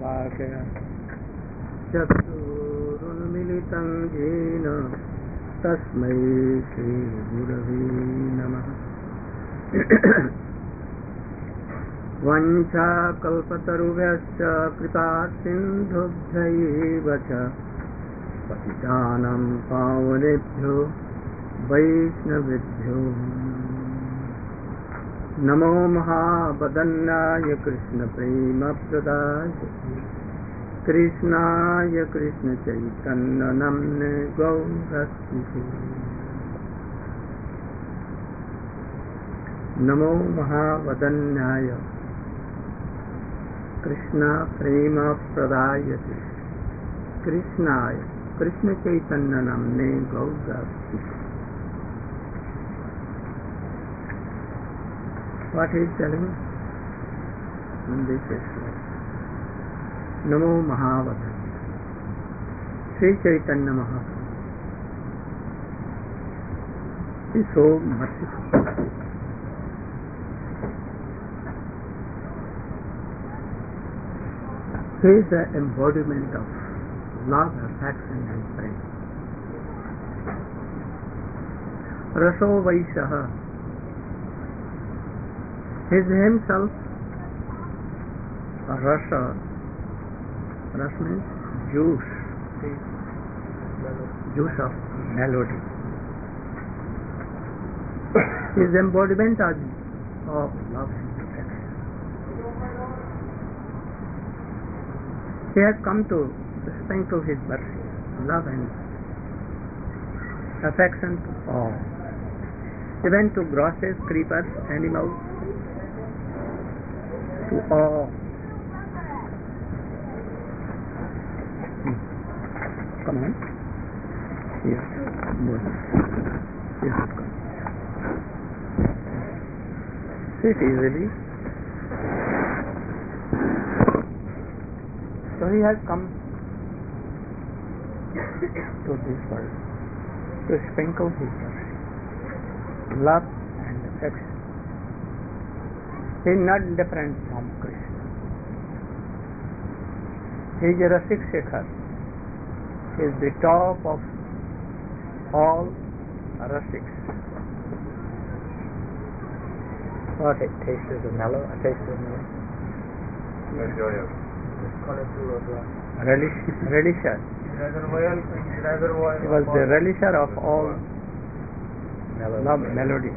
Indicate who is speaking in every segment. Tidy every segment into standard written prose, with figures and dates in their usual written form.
Speaker 1: स्वधावभाषय चक्षुरुन्मिलितं येन तस्मै श्रीगुरवे नमः। वञ्चाकल्पतरुभ्यश्च कृपासिन्धुभ्यैव च पतितानां पावनेभ्यो वैष्णवेभ्यो नमो महावदन्याय कृष्णप्रेमप्रदाय कृष्णाय कृष्णचैतन्यनाम्ने गौरक्षिते नमो महावदन्याय कृष्णप्रेमप्रदाय कृष्णाय कृष्णचैतन्यनाम्ने गौरक्षिते। What he is telling in this verse? Namo Mahavadanya. Sri Chaitanya Mahaprabhu is so merciful. He is the embodiment of love, affection and prema. Raso Vaishaha. He is himself rasa. Rasa means juice. Juice of melody. He is embodiment of love and affection. He has come to the strength of his mercy, love and affection to all, even to grasses, creepers, animals, to all. Come on. Yes. Yes. Sit easily. So he has come to this world to sprinkle his mercy, love and affection. He is not different from Krishna. He is a Rasik Shekhar. He is the top of all Rasiks. What a taste of mellow, a taste of mellow. Relisher. He was the relisher of all love melody.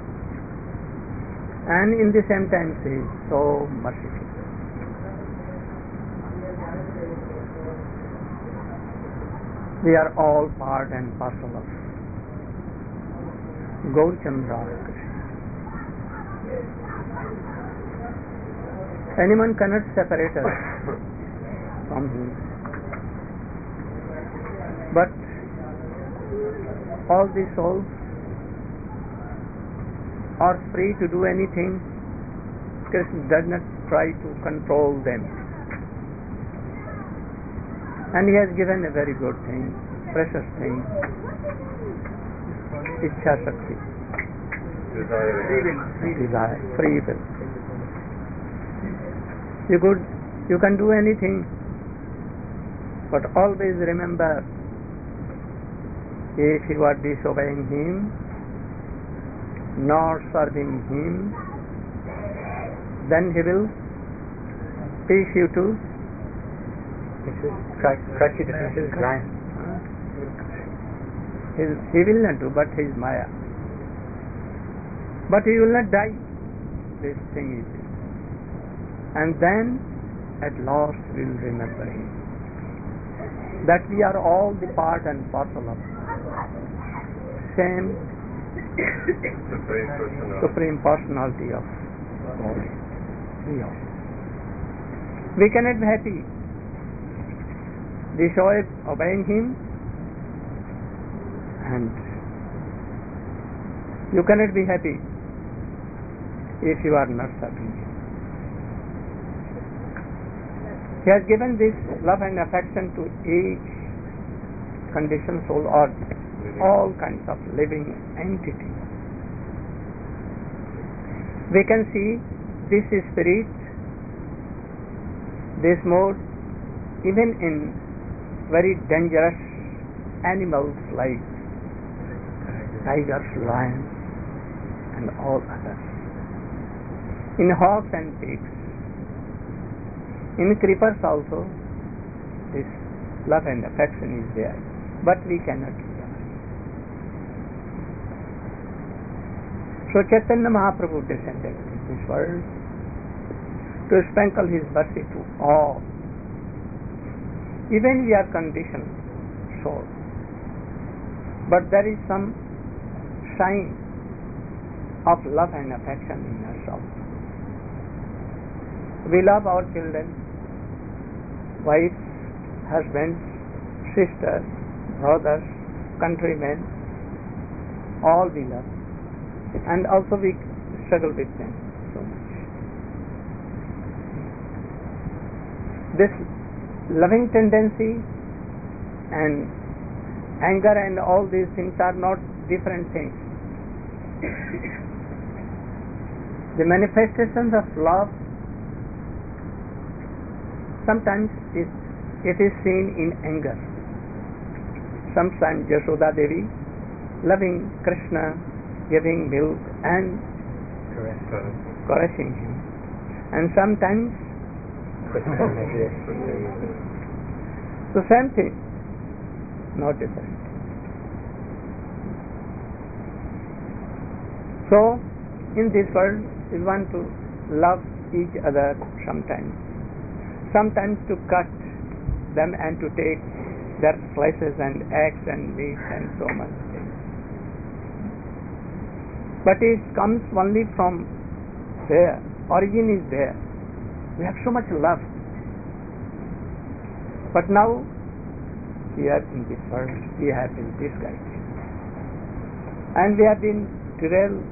Speaker 1: And in the same time he is so merciful. We are all part and parcel of Gaurchandra Krishna. Anyone cannot separate us from him. But all the souls are free to do anything. Krishna does not try to control them. And he has given a very good thing, precious thing, Ichha Shakti, desire, free will. You can do anything, but always remember, if you are disobeying him, nor serving him, then he will teach you to cut you to pieces. He will not do, but he is Maya. But he will not die. This thing is. And then at last we will remember him. That we are all the part and parcel of same Supreme Personality of God. We cannot be happy obeying him, and you cannot be happy if you are not serving him. He has given this love and affection to each conditioned soul or all kinds of living entity. We can see this spirit, this mode even in very dangerous animals like tigers, lions, and all others, in hogs and pigs, in creepers also, this love and affection is there, but we cannot realize. So Chaitanya Mahaprabhu descended in this world to sprinkle his mercy to all. Even we are conditioned souls, but there is some sign of love and affection in us also. We love our children, wives, husbands, sisters, brothers, countrymen, all we love, and also we struggle with them so much. This loving tendency and anger and all these things are not different things. The manifestations of love sometimes it is seen in anger. Sometimes Yashoda Devi loving Krishna, giving milk and caressing him, and sometimes the same thing, not different. So in this world we want to love each other sometimes to cut them and to take their slices and eggs and meat and so much things. But it comes only from there. Origin is there. We have so much love. But now here in this world we have been disguised and we have been derailed.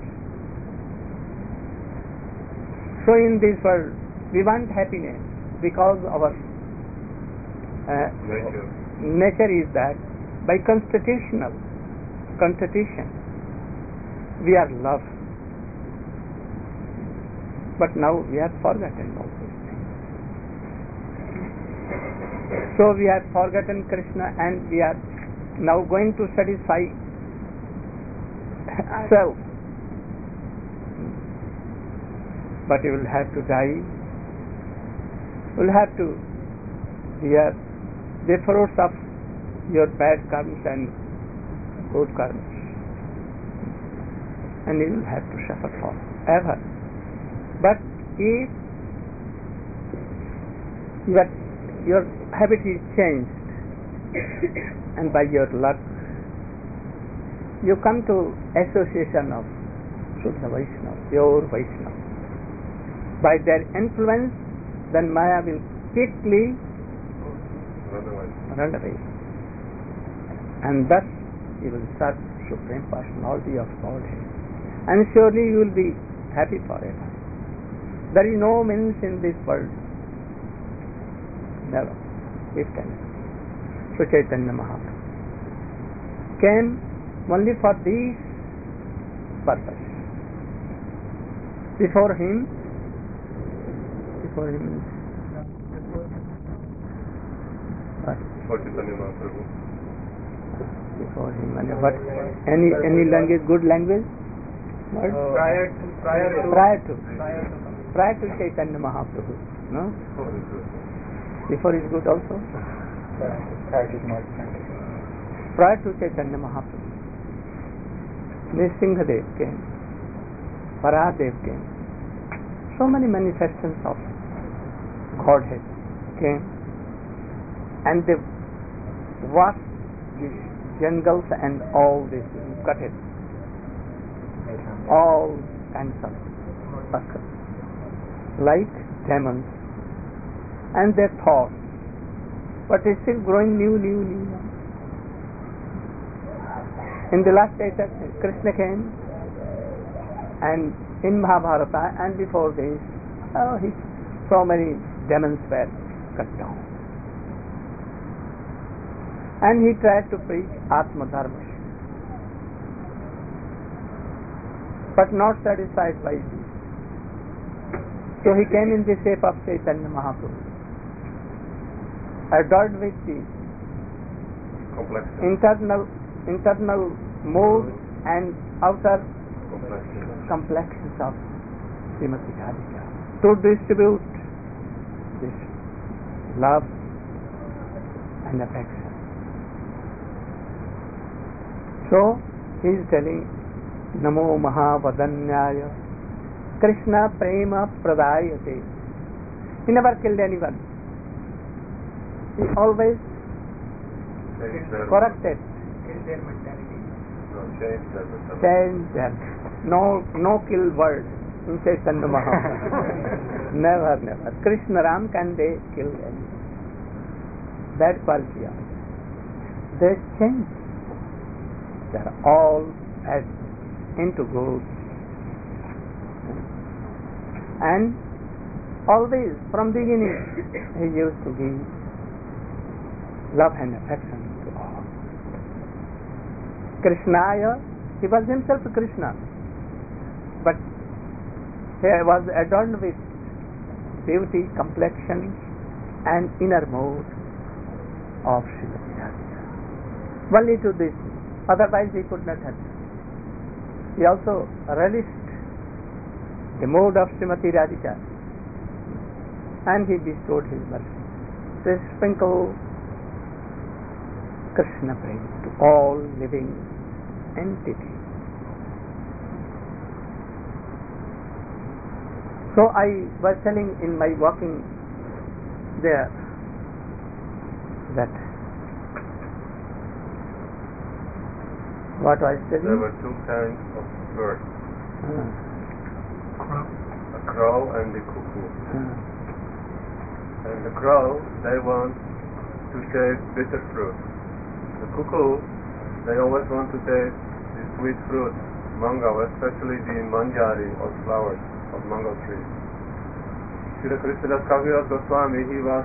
Speaker 1: So in this world we want happiness because our nature is that by constitution we are love. But now we have forgotten all these things. So we have forgotten Krishna and we are now going to satisfy self. But you will have to die. You will have to bear the fruits of your bad karmas and good karmas. And you will have to suffer forever. But if your habit is changed and by your luck you come to association of Shuddha Vaishnava, pure Vaishnava, by their influence then Maya will quickly run away, and thus you will serve Supreme Personality of Godhead, and surely you will be happy forever. There is no means in this world, never, it cannot. So Chaitanya Mahaprabhu came only for these purpose. Before him
Speaker 2: For Chaitanya Mahaprabhu.
Speaker 1: Before him, but any language, good language? Prior to Chaitanya Mahaprabhu, no? Before is good also? Prior to Chaitanya Mahaprabhu, Nrsimhadev came, Varahadev came, so many manifestations of Godhead came, and they washed these jungles and all this, cut it, all kinds of suckers, like demons, and their thoughts, but it's still growing new. In the last days, Krishna came, and in Mahabharata and before this, so many demons were cut down. And he tried to preach Atma Dharma, but not satisfied by this. So he came in the shape of Chaitanya Mahaprabhu. adorned with the internal mood and outer complexions of Srimati Radhika to distribute this love and affection. So he is telling Namo Mahavadanyaya Krishna Prema Pradayate. He never killed anyone. He always corrected.
Speaker 2: Kill their mentality.
Speaker 1: Change them. No kill word in Chaitanya Mahaprabhu. Never. Krishna Ram can they kill anyone. That quality of they change. They are all as into good. And always from beginning he used to give love and affection to all. Krishnaya, he was himself Krishna, but he was adorned with beauty, complexion and inner mood of Srimati Radhika. Only to this, otherwise he could not have. He also relished the mood of Srimati Radhika and he bestowed his mercy. So sprinkle Krishna prema to all living entities. So I was telling in my walking there that what was telling?
Speaker 3: There were two kinds of birds. A crow and a cuckoo. And the crow, they want to taste bitter fruit. The cuckoo, they always want to taste the sweet fruit, mango, especially the manjari or flowers of mango trees. Srila Krishnadas Kaviraj Goswami, he was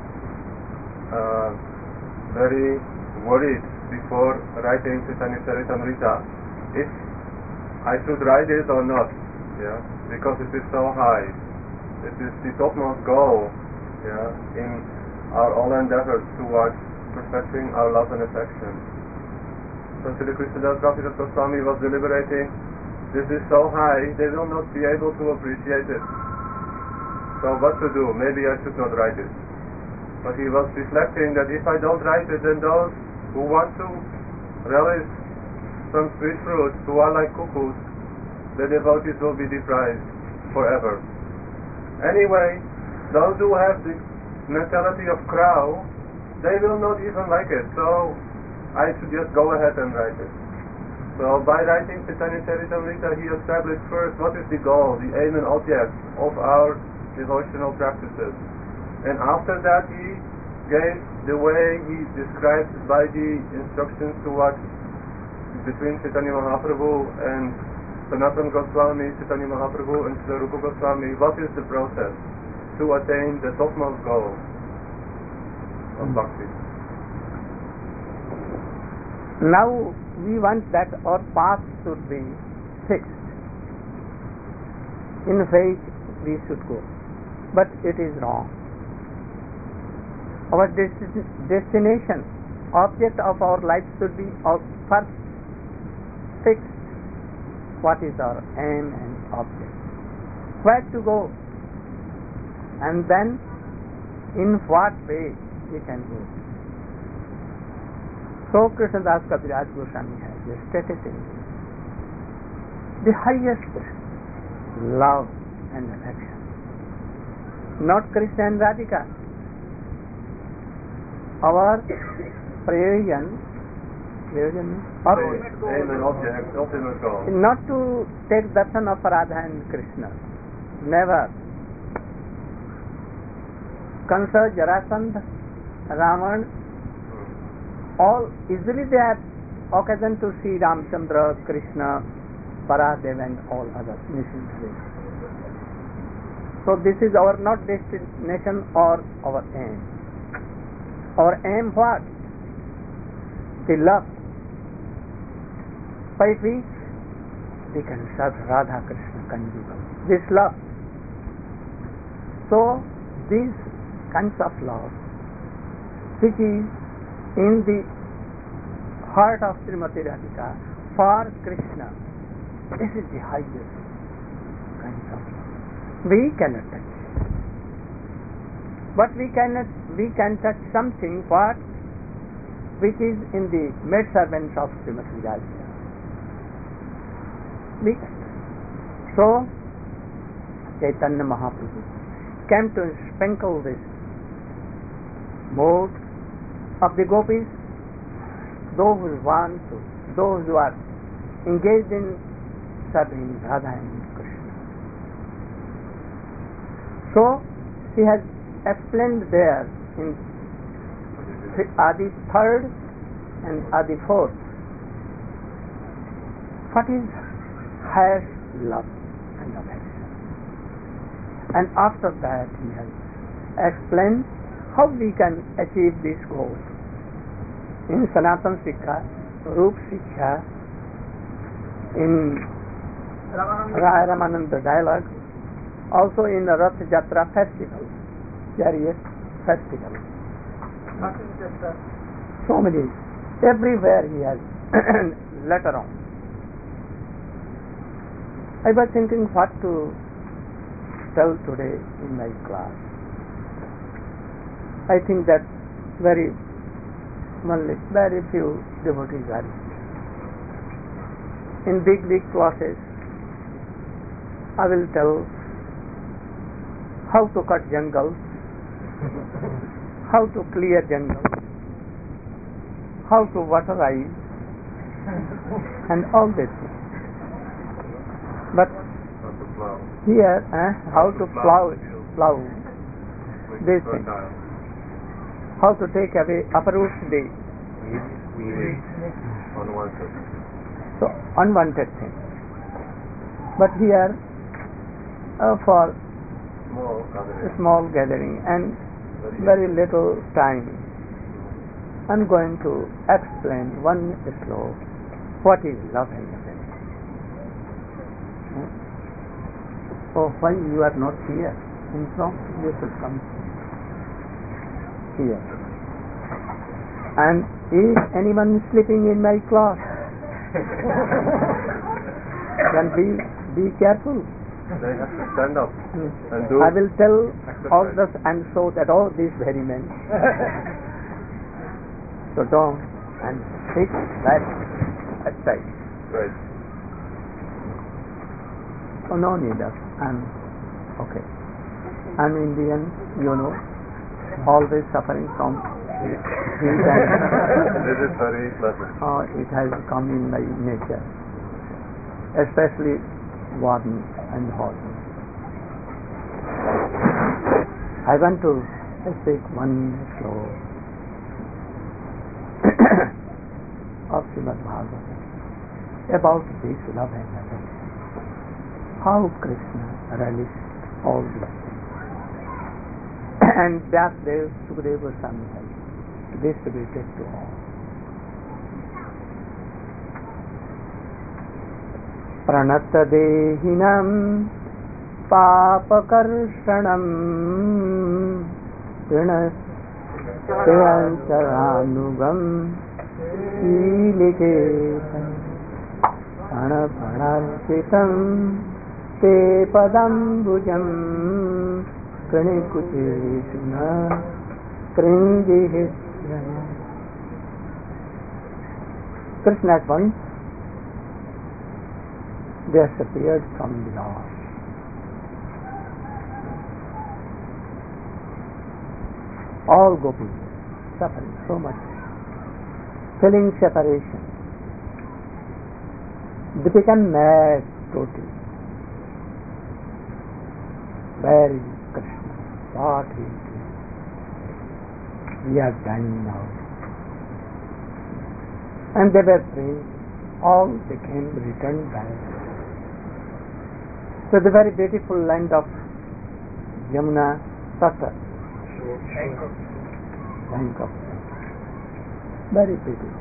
Speaker 3: very worried before writing Chaitanya Charitamrita if I should write it or not, because it is so high. It is the topmost goal, in our all endeavors towards perfecting our love and affection. So Srila Krishnadas Kaviraj Goswami was deliberating, this is so high, they will not be able to appreciate it. So what to do? Maybe I should not write it. But he was reflecting that if I don't write it, then those who want to relish some sweet fruit, who are like cuckoos, the devotees will be deprived forever. Anyway, those who have the mentality of crow, they will not even like it. So I should just go ahead and write it. So by writing Chaitanya Charitamrita, he established first what is the goal, the aim and object of our devotional practices. And after that he gave the way he described by the instructions to what between Chaitanya Mahaprabhu and Sanatana Goswami, Chaitanya Mahaprabhu and Srila Rupa Goswami, what is the process to attain the topmost goal of bhakti.
Speaker 1: Now we want that our path should be fixed in which we should go, but it is wrong. Our destination, object of our life should be first fixed. What is our aim and object? Where to go? And then in what way we can go. So Krishnadas Kaviraj Goswami has stated in the highest love and affection. Not Krishna and Radhika. Our prayojan
Speaker 3: aim and object, ultimate goal.
Speaker 1: Not to take darshan of Radha and Krishna. Never. Kansa, Jarasandha, Ravan, all easily they have occasion to see Ramchandra, Krishna, Paradev and all other missionaries. So this is our not destination or our aim. Our aim what? The love by which we can serve Radha Krishna conjugal. This love. So these kinds of love which is in the heart of Srimati Radhika for Krishna. This is the highest kind of love. We cannot touch. But we can touch something which is in the maidservants of Srimati Radhika. So Chaitanya Mahaprabhu came to sprinkle this mode of the gopis, those who are engaged in serving Radha and Krishna. So he has explained there in Adi 3rd and Adi 4th what is highest love and affection. And after that he has explained how we can achieve this goal. In Sanatana Sikha, Rup Sikha, in Ramananda dialogue, also in the Rath Jatra festival, chariot festival. So many, everywhere he has later on. I was thinking what to tell today in my class. I think that very few devotees are in big classes. I will tell how to cut jungles, how to clear jungles, how to waterize, and all this. But here, how to plow this thing, how to take away, uproot the unwanted thing. But here, for small gathering and very little time, I'm going to explain one slow what is love and affection. So why you are not here in front? You should come here. And is anyone sleeping in my class? Then be careful.
Speaker 3: They have to stand up and do.
Speaker 1: I will tell all this and so that all these very men. So don't and sit right aside.
Speaker 3: Right.
Speaker 1: Oh, no need of. I'm okay. I'm Indian, you know. Always suffering from heat and
Speaker 3: This is very pleasant.
Speaker 1: it has come in my nature, especially warm and hot. I want to speak one slow of Srimad Bhagavatam about this love and affection. How Krishna relished all these things. And Vyasdev, Sukadeva Goswami has distributed to all. Pranata dehinam papakarshanam Pranataranugam Siliketam Pranarchitam Te padambujam Pranikuchesuna Krindihisya. Krishna at once disappeared from the Lord. All gopis suffering so much, feeling separation. They become mad totally. Where is Krishna? What is this? We are dying now. And they were praying. All became returned back. So the very beautiful land of Yamuna Tata. Bank of very beautiful.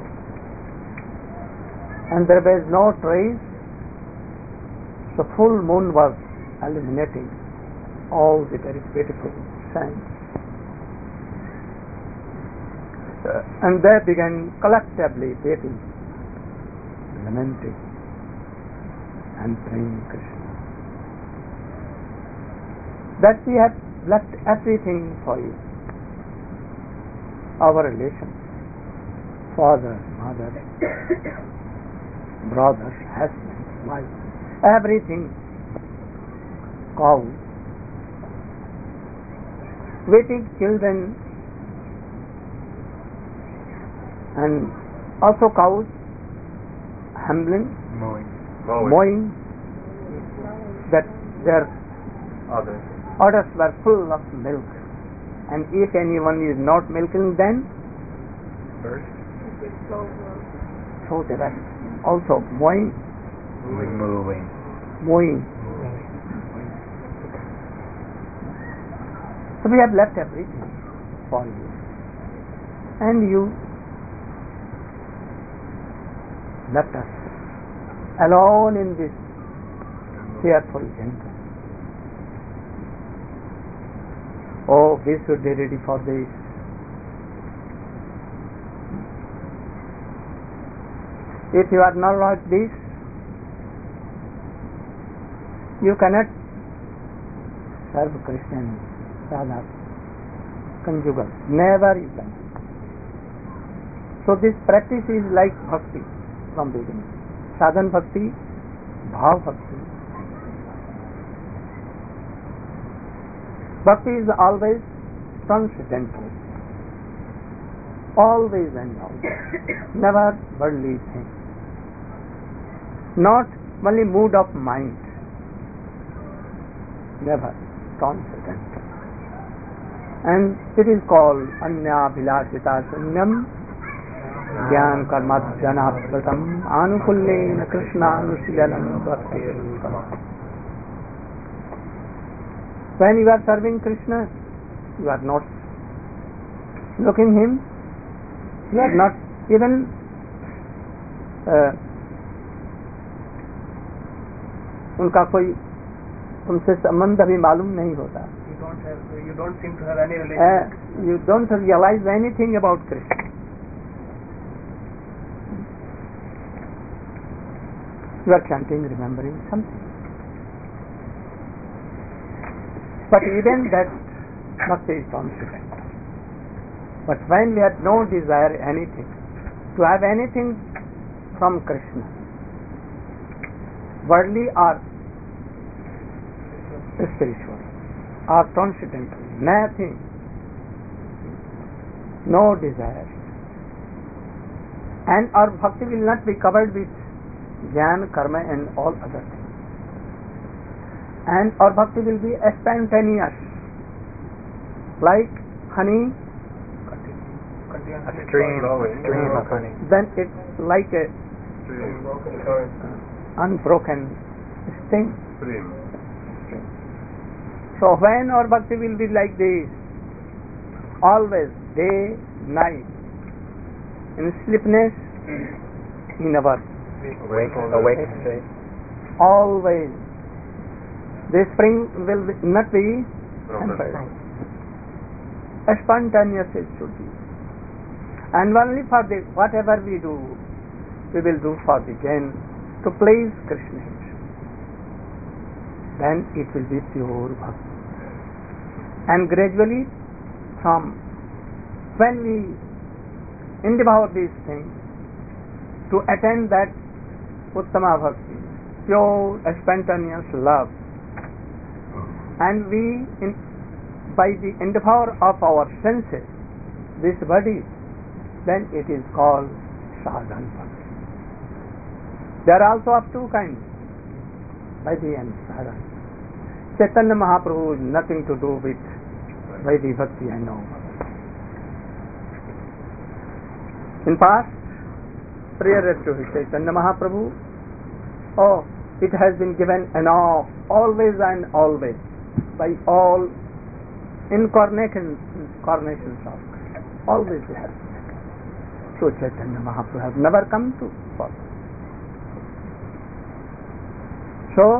Speaker 1: And there was no trees. So full moon was illuminating all the very beautiful sands. And they began collectively weeping, lamenting, and praying Krishna that we have left everything for you. Our relations, father, mother, brothers, husbands, wives, everything, cows, waiting children, and also cows humbling, mowing, that their udders were full of milk, and if anyone is not milking, then so the rest also mowing. So we have left everything for you, and you left us alone in this fearful jungle. Oh, we should be ready for this. If you are not like this, you cannot serve Krishna and Radha conjugal. Never you can. So this practice is like bhakti from beginning. Sadhan bhakti, bhav bhakti. Bhakti is always transcendental. Always and always. Never worldly thing. Not only mood of mind. Never transcendental. And it is called Anya Bhilasita Sunyam Gyan Karmadhyanapratam Anukullena Krishna Anusilanam Bhakti. When you are serving Krishna, you are not looking him, you are not even उनका कोई उनसे संबंध अभी मालूम नहीं होता.
Speaker 2: You don't seem to have any relation.
Speaker 1: You don't realize anything about Krishna. You are chanting, remembering something. But even that bhakti is transcendental. But when we have no desire anything, to have anything from Krishna, worldly or spiritual, or transcendental, nothing, no desire. And our bhakti will not be covered with jnana, karma and all other things. And our bhakti will be spontaneous, like honey,
Speaker 2: A stream of honey.
Speaker 1: then it's like a unbroken stream. So when our bhakti will be like this, always, day, night, in sleepiness, in our
Speaker 2: Awake state.
Speaker 1: always, the spring will not be hampered. Spontaneous it should be. And only for the whatever we do, we will do for the gain, to please Krishna. Then it will be pure bhakti. And gradually, from when we endeavor these things, to attain that Uttama Bhakti, pure spontaneous love, and we, by the endeavor of our senses, this body, then it is called sadhan bhakti. There are also of two kinds, Vaidhi and sadhan. Chaitanya Mahaprabhu has nothing to do with Vaidhi bhakti and all. In past, prior to Chaitanya Mahaprabhu, it has been given enough, always and always, by all incarnations of Krishna. Always they have. So Chaitanya Mahaprabhu has never come to fall. So,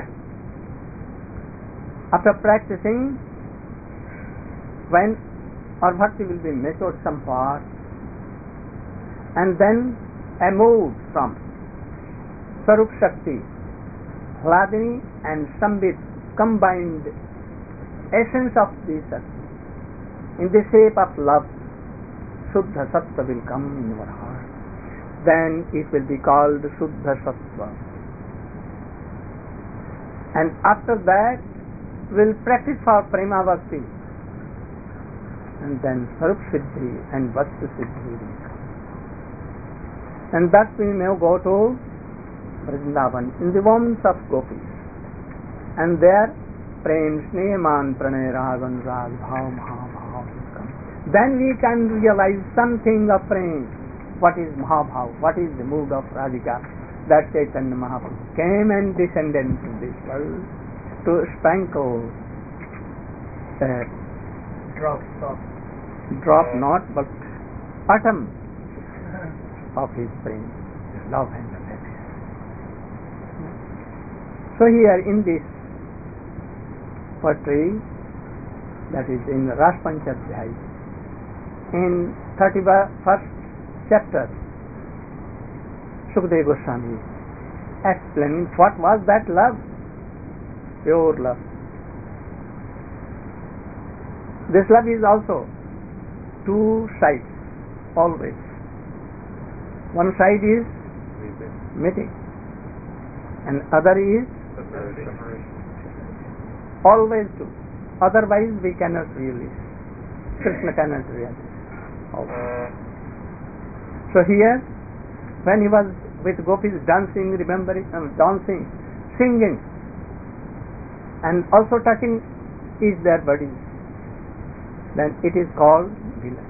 Speaker 1: after practicing, when or bhakti will be matured somewhat, and then a mood from Sarup Shakti, Hladini and Sambit combined essence of the Shakti in the shape of love, Shuddha Sattva will come in your heart. Then it will be called Shuddha Sattva. And after that, we'll practice for Prema Bhakti. And then Sarup Siddhi and Vastu Siddhi will come. And thus we may go to Vrindavan in the wombs of gopis. And there, Prem, Snehaman, Pranay, Ragan, Rag, Bhav, Mahabhav will come. Then we can realize something of Prem. What is Mahabhav? What is the mood of Radhika? That Chaitanya Mahaprabhu came and descended into this world to sprinkle drop not but atom of his Prem, love and affection. So here in this poetry, that is in Ras Panchadhyay, in 31st chapter, Sukadeva Goswami explaining what was that love, pure love. This love is also two sides, always. One side is meeting, and other is always two. Otherwise we cannot realize. Krishna cannot realize. So here, when he was with gopis dancing, dancing, singing, and also touching each their bodies, then it is called Vila.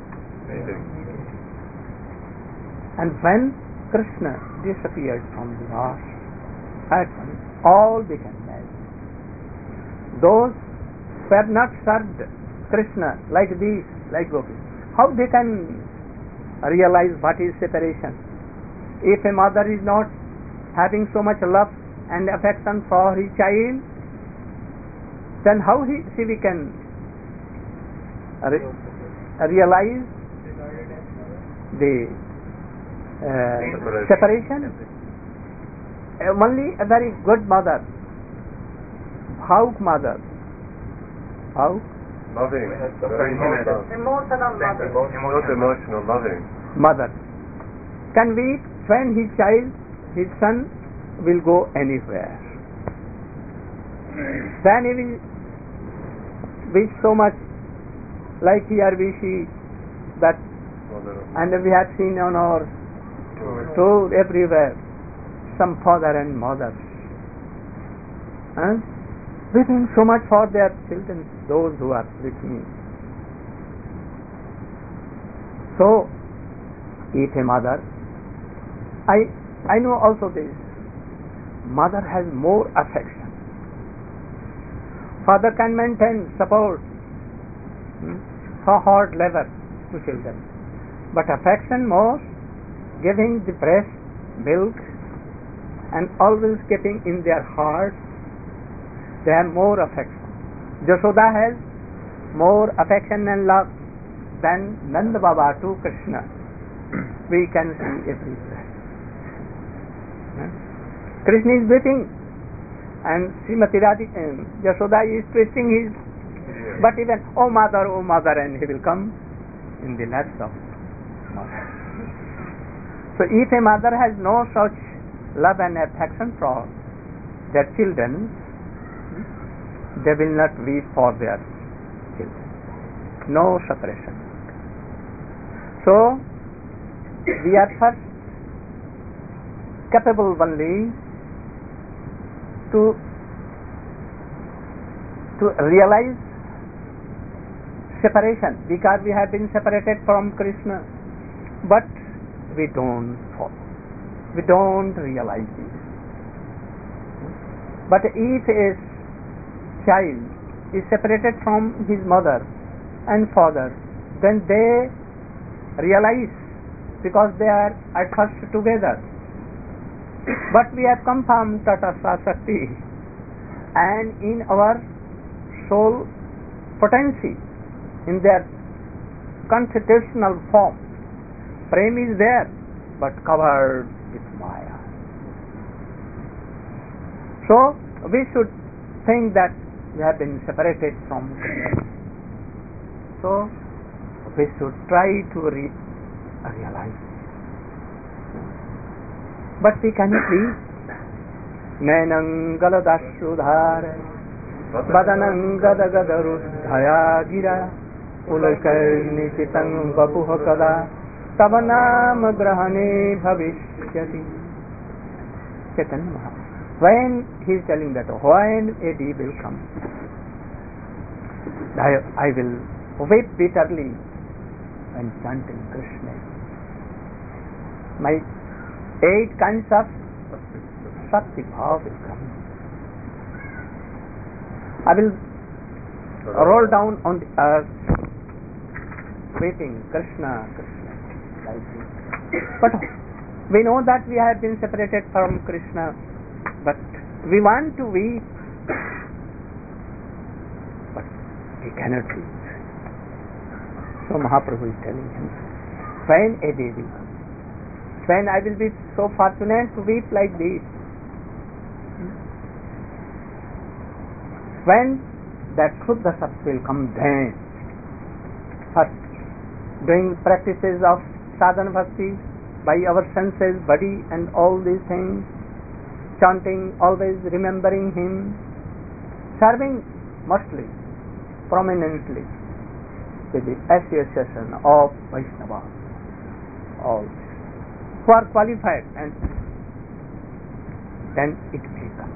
Speaker 1: And when Krishna disappeared from the earth, at once all became mad. Those who have not served Krishna like these, like gopis, how they can realize what is separation? If a mother is not having so much love and affection for his child, then how she can realize the separation? Only a very good mother, Bhauk mother, Bhauk,
Speaker 3: Loving,
Speaker 2: Emotional loving.
Speaker 3: not emotional, loving.
Speaker 1: Mother can weep when his child, his son, will go anywhere. Then he will wish so much, like here we see that, and we have seen on our tour everywhere, some father and mother, wishing so much for their children, those who are with me. So, if a mother, I know also this, mother has more affection. Father can maintain support for hard labor to children, but affection more, giving the breast, milk, and always keeping in their heart, they have more affection. Jashoda has more affection and love than Nanda Baba to Krishna. We can see everywhere. Krishna is weeping, and Srimati Jashoda is twisting his, but even, oh mother, and he will come in the laps of mother. So if a mother has no such love and affection for their children, they will not weep for their children. No separation. So we are first capable only to realize separation, because we have been separated from Krishna, but we don't follow. We don't realize this. But if a child is separated from his mother and father, then they realize, because they are at first together. But we have come from Tata Shakti, and in our soul potency, in their constitutional form. Prem is there, but covered with Maya. So we should think that we have been separated from Krishna. So we should try to realize. But we cannot read. Nainam galadashudhara badanam gadagadarudhaya gira ulkarnishitang vapuha kada tavanam grahane bhavishyati. Chaitanya Mahaprabhu, when he is telling that when a day will come, I will weep bitterly when chanting Krishna. My 8 kinds of Shakti Bhav will come. I will roll down on the earth weeping Krishna, Krishna, like this. But we know that we have been separated from Krishna, but we want to weep, but we cannot weep. So Mahaprabhu is telling him, when a day will come, when I will be so fortunate to weep like this, when that Shuddha Sat will come, then first doing practices of sadhana bhakti by our senses, body and all these things, chanting, always remembering him, serving mostly, prominently with the association of Vaishnava, all who are qualified, and then it will come.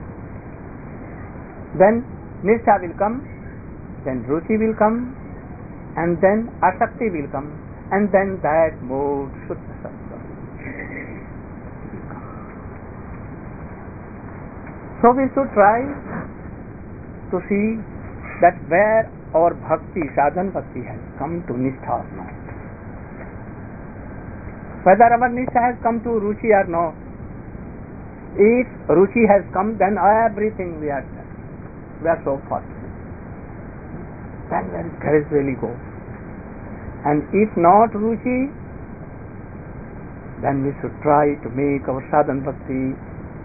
Speaker 1: Then Nishtha will come, then Ruchi will come, and then Asakti will come, and then that mood Shuddha Sattva will come. So we should try to see that where our bhakti, sadhana bhakti has come to Nishtha or not. Whether our Nishtha has come to Ruchi or not. If Ruchi has come, then everything we are done. We are so fortunate. Then we will gradually go. And if not Ruchi, then we should try to make our sadhana bhakti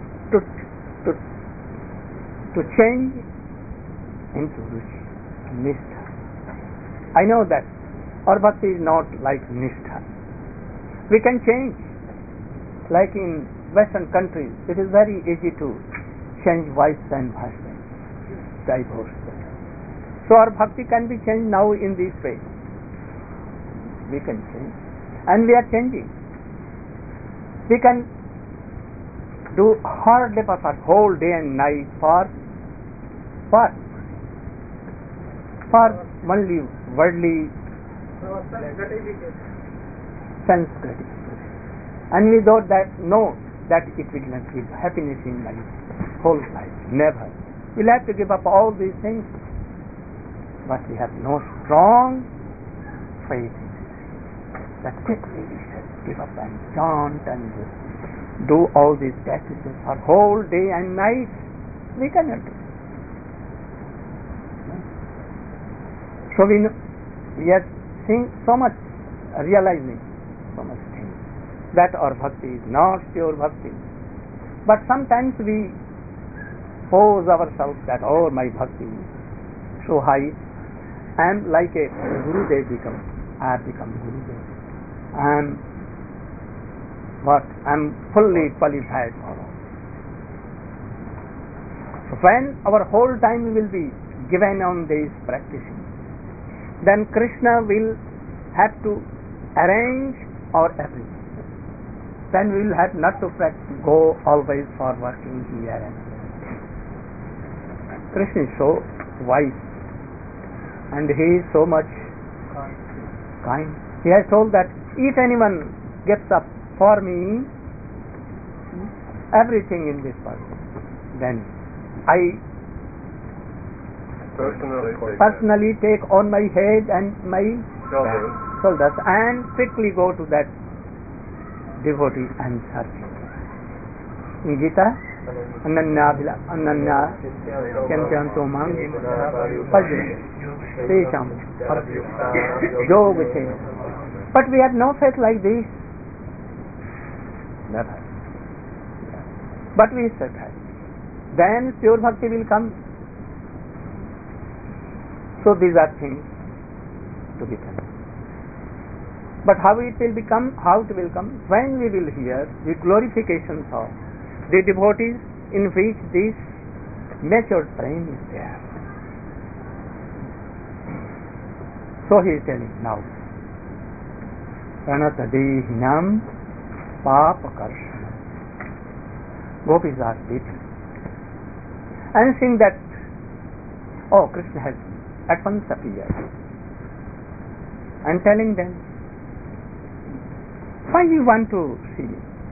Speaker 1: to change into Ruchi, Nishtha. I know that our bhakti is not like Nishtha. We can change. Like in Western countries, it is very easy to change wives and husbands, divorce them. So our bhakti can be changed now in this way. We can change. And we are changing. We can do hard labor for whole day and night for what? For only worldly sense gratification. And we thought that no, that it will not give happiness in my whole life. Never. We'll have to give up all these things. But we have no strong faith that quickly we should give up and chant and do all these practices for whole day and night. We cannot do. So we are seeing so much, realizing so much things, that our bhakti is not pure bhakti. But sometimes we pose ourselves that, oh, my bhakti is so high, and like a Gurudev become, I have become Gurudev. I'm fully qualified for all. So when our whole time will be given on this practicing, then Krishna will have to arrange our everything. Then we will have not to go always for working here and there. Krishna is so wise, and he is so much kind. He has told that if anyone gets up for me everything in this world, then I personally take on my head and my shoulders and quickly go to that devotee and serve him. In Gita, Ananya Kyantanto Mang Pajna Tesham Yoga Chain. But we have no faith like this. Never. But we should have. Then pure bhakti will come. So these are things to be done. But how it will become, how it will come, when we will hear the glorifications of the devotees in which this matured prem is there. So he is telling now, Pranatadehinam Papakarshana. Gopis are weeping and seeing that, oh, Krishna has at once appeared, and telling them, why you want to see me?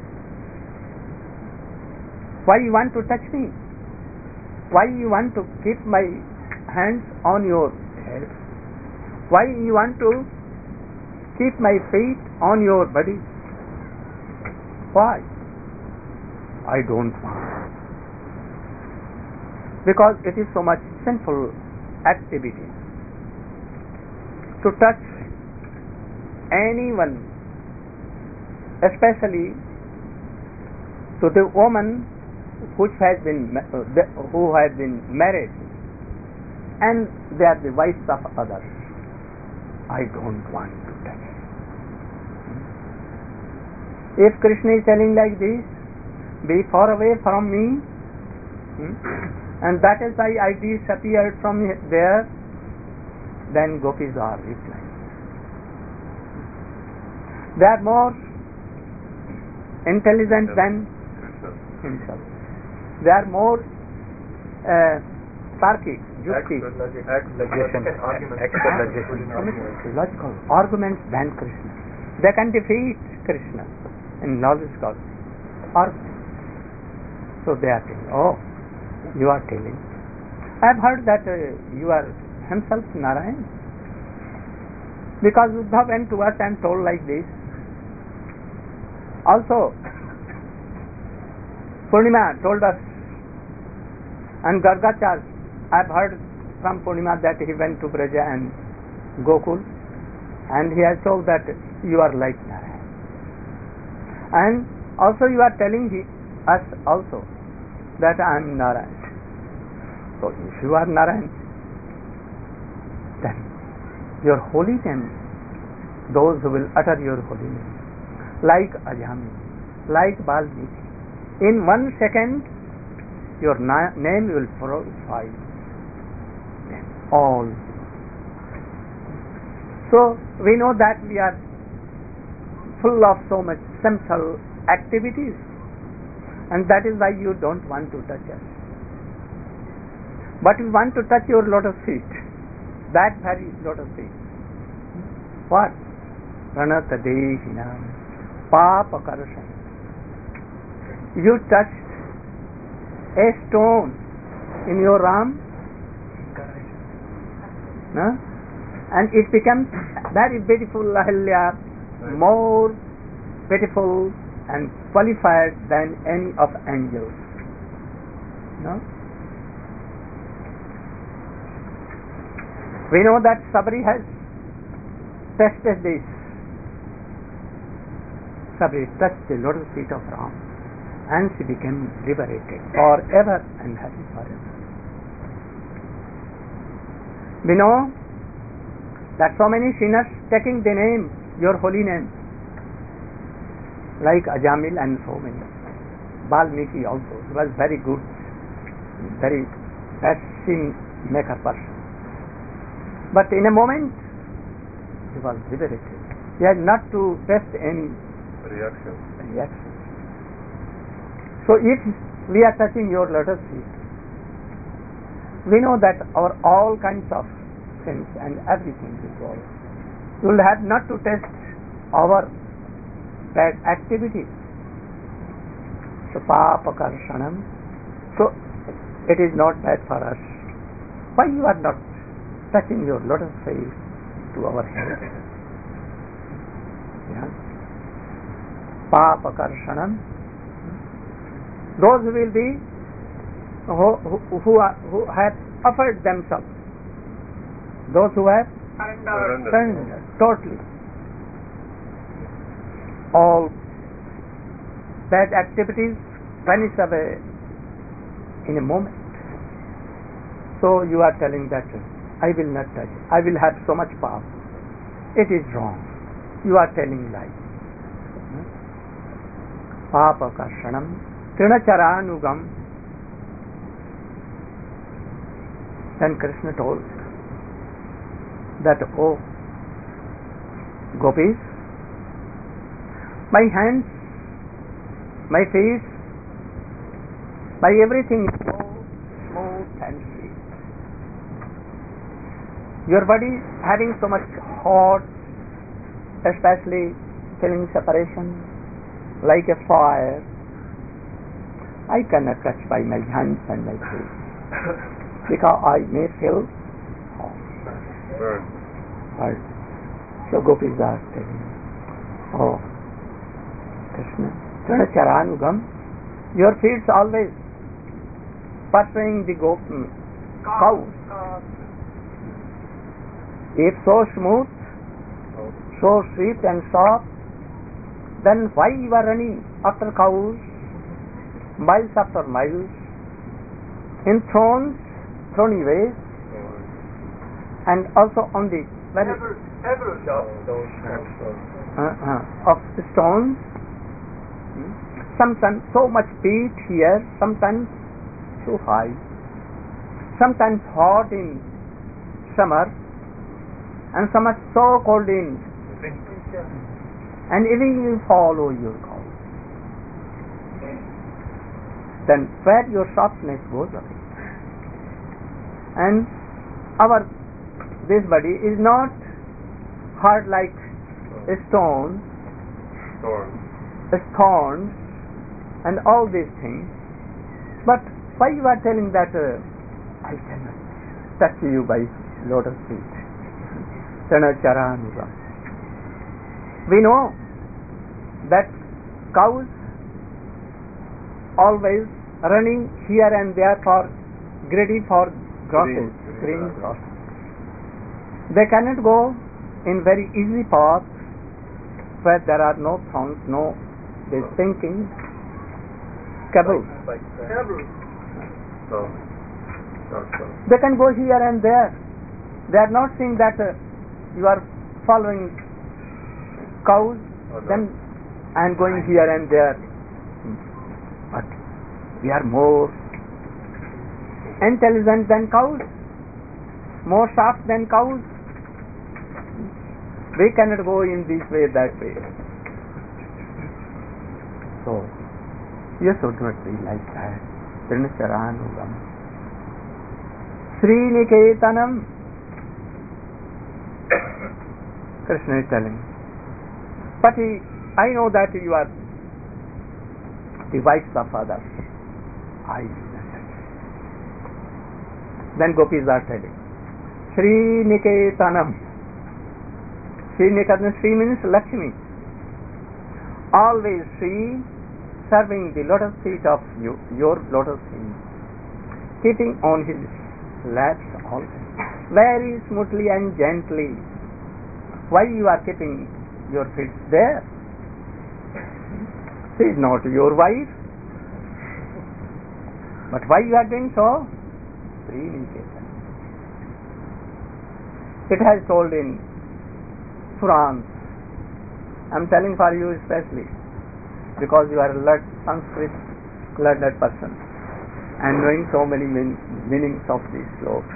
Speaker 1: Why you want to touch me? Why you want to keep my hands on your head? Why you want to keep my feet on your body? Why? I don't want. Because it is so much sinful activity to touch anyone, especially to the woman who has been married and they are the wives of others. I don't want to touch. If Krishna is telling like this, be far away from me, and that is why I disappeared from there, then gopis are replying. They are more intelligent than himself. They are more Tarkic, Yukti, logical arguments than Krishna. They can defeat Krishna in logical arguments. So they are telling, oh, you are telling. I have heard that you are himself Narayan. Because Uddhav went to us and told like this. Also, Purnima told us, and Gargacharya, I have heard from Purnima that he went to Braja and Gokul, and he has told that you are like Narayan. And also you are telling us also that I am Narayan. So if you are Narayan, then your holy name, those who will utter your holy name, like Ajami, like Balmiki, in 1 second your name will purify all. So we know that we are full of so much sinful activities, and that is why you don't want to touch us. But we want to touch your lotus feet, that very lotus feet. What? Pranatadehinam Papakarshana. You touched a stone in your arm, no? And it becomes very beautiful, Ahilya, more beautiful and qualified than any of angels. No? We know that Sabri has tested this. Sabri touched the lotus feet of Ram, and she became liberated forever and happy forever. We know that so many sinners taking the name, your holy name, like Ajamil and so many. Balmiki also, he was very good, very bad sin maker person. But in a moment, he was liberated. He had not to test any reaction. So if we are touching your lotus feet, we know that our all kinds of sins and everything is all. You will have not to test our bad activities. So Papakarshanam. So it is not bad for us. Why you are not touching your lotus feet to our head? Yeah. Papakarshanam. Those will be who have offered themselves. Those who have surrendered totally. All bad activities vanish away in a moment. So you are telling that I will not touch, I will have so much power. It is wrong. You are telling lies. Papa karshanam trinacharanugam. Then Krishna told that, oh gopis, my hands, my feet, my everything is so smooth and sweet. Your body having so much hot, especially feeling separation like a fire. I cannot touch by my hands and my feet because I may feel hurt. So gopis are telling, oh Krishna, Trinacharanugam, your feet always pursuing the cow. If so smooth, so sweet and soft, then why you are running after cows, miles after miles, in thorny ways, and also on the very of stones. Sometimes so much heat here, sometimes too high, sometimes hot in summer, and sometimes so cold in winter. And even you follow your cow, then where your softness goes away. And this body is not hard like a stone, thorns, and all these things. But why you are telling that I cannot touch you by lotus feet? Trinacharanugam. We know that cows always running here and there for greedy for grasses, green grass. They cannot go in very easy paths where there are no thorns, no this thinking. Caboose. They can go here and there. They are not saying that you are following cows, then and going here and there. But we are more intelligent than cows, more sharp than cows. We cannot go in this way, that way. So you should not be like that. Trinacharanugam. Sriniketanam. Krishna is telling. But I know that you are the wives of others. I do not. Then gopis are telling. Sriniketanam. Sriniketanam, Sri means Lakshmi. Always Sri serving the lotus feet of your lotus feet, keeping on his laps always, very smoothly and gently. Why you are keeping your feet there? She is not your wife. But why you are doing so? Sriniketanam. It has told in Purans. I am telling for you especially because you are a Sanskrit learned person and knowing so many meanings of these slokas.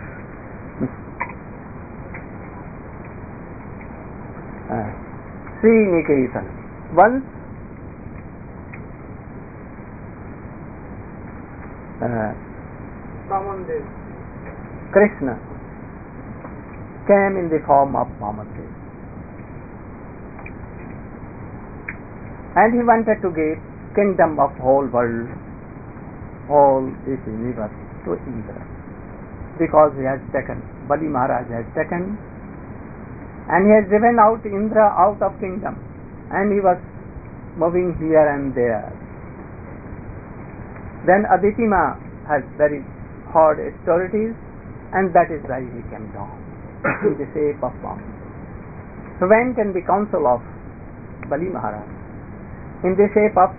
Speaker 1: Sriniketanam. Once Krishna came in the form of Vamandev. And he wanted to give kingdom of whole world, whole this universe to Indra, because he has taken, Bali Maharaj has taken, and he has driven out Indra out of kingdom, and he was moving here and there. Then Aditima has very hard austerities, and that is why he came down in the shape of monk. So when can be counsel of Bali Maharaj? In the shape of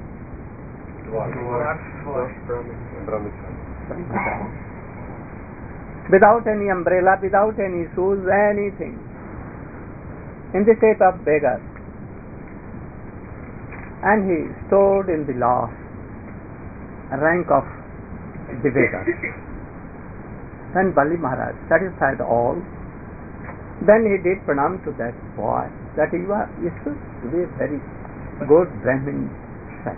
Speaker 1: without any umbrella, without any shoes, anything. In the shape of beggar. And he stood in the last rank of the beggars. Then Bali Maharaj satisfied all. Then he did pranam to that boy, that you should be a very good Brahmin son.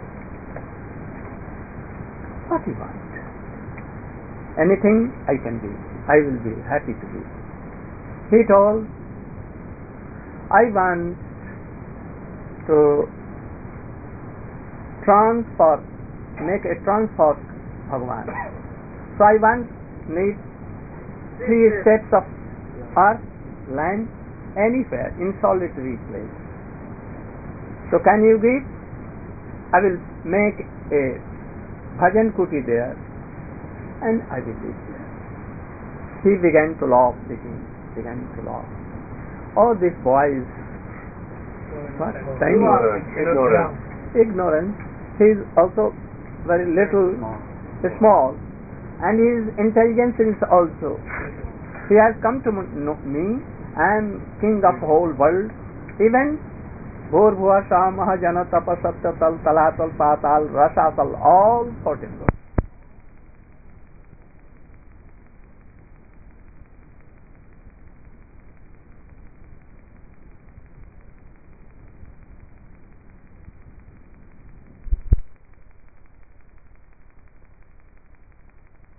Speaker 1: What you want? Anything I can do. I will be happy to do. He told, I want to make a transport Bhagavan. So I need 3 steps of earth, land, anywhere, in solitary place. So can you give? I will make a bhajan kuti there, and I will live there. He began to laugh, the king began to laugh. Oh, this boy is tiny, ignorant. He is also very little, small, and his intelligence is also. He has come to know me. I am king of whole world. Even Bhur Bhuva Shah Mahajana Tapa Satya Tal Talatal Patal Rasatal, all 14 worlds.